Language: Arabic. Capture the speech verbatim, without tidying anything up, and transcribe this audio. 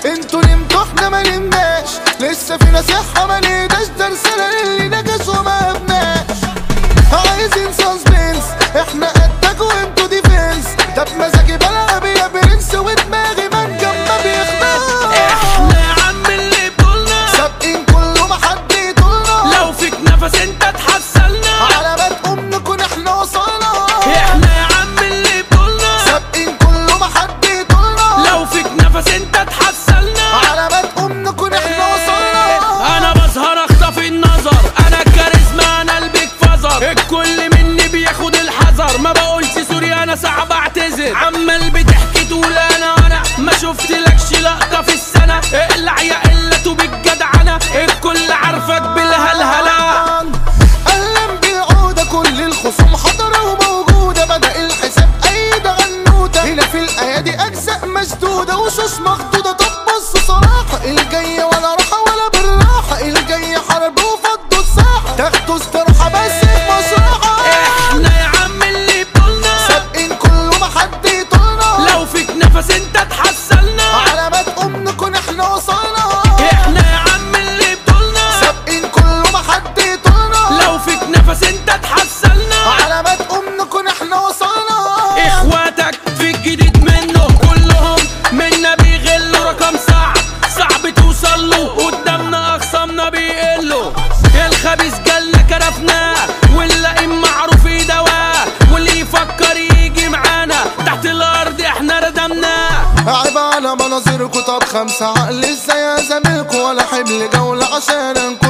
انتوا نمتوا احنا ما نمناش، لسه فينا صحة ما نقدرش، ده رسالة للي نجش وما ابناش. عايزين سسبنس احنا قدك وانتوا ديفنس، ده بمزاجي بلعب يا برنس ودماغي منجم ما بيخناش. احنا يا عم اللي بطولنا سابقين كله ما حد يطولنا، لو فيك نفس انت تحصلنا على ما تقوم نكون احنا وصلنا. احنا يا عم اللي بطولنا سابقين كله ما حد يطولنا، لو فيك نفس انت تحصلنا على ما تقوم نكون احنا وصلنا. انا بظهر اخطف النظر، انا الكاريزما انا البيك فازر، الكل مني بياخد الحذر، ما بقولش سوري انا صعب اعتذر، عمال بتحكي تقول انا انا ما شفتلكش لقطه في السنه، اقلع يا قلة بالجدعنه، الكل عارفك بالهلهله. قلم بالعودة كل الخصوم حضرة وموجودة، بدأ الحساب أيد غنوتة، هنا في الأيادي أجزاء مسدودة وشوش مخدودة. طب بص صراحة الجاية ولا راحة ولا بالراحة، الجاية حرب وفضوا الساحة، تاخدوا استراحة بس في مصراحة. احنا يا عم اللي بطولنا سابقين كله ما حد يطولنا، لو فيك نفس انت تحصلنا، على ما تقوم نكون احنا وصلنا. احنا يا عم اللي بطولنا سابقين كله ما حد يطولنا، لو فيك نفس انت تحصلنا، على ما تقوم نكون احنا وصلنا. اخواتك في الجديد منه كلهم منا بيغلوا، رقم صعب صعب توصل له، قدامنا اخصامنا بيقلوا، الخبيث جالنا كرفناه، واللئيم معروف دواه، واللي يفكر يجي معانا تحت الارض احنا ردمناه. عيب على مناظركوا، طب خمسة عقل ازاي يا زميلكوا، ولا حمل جولة عشان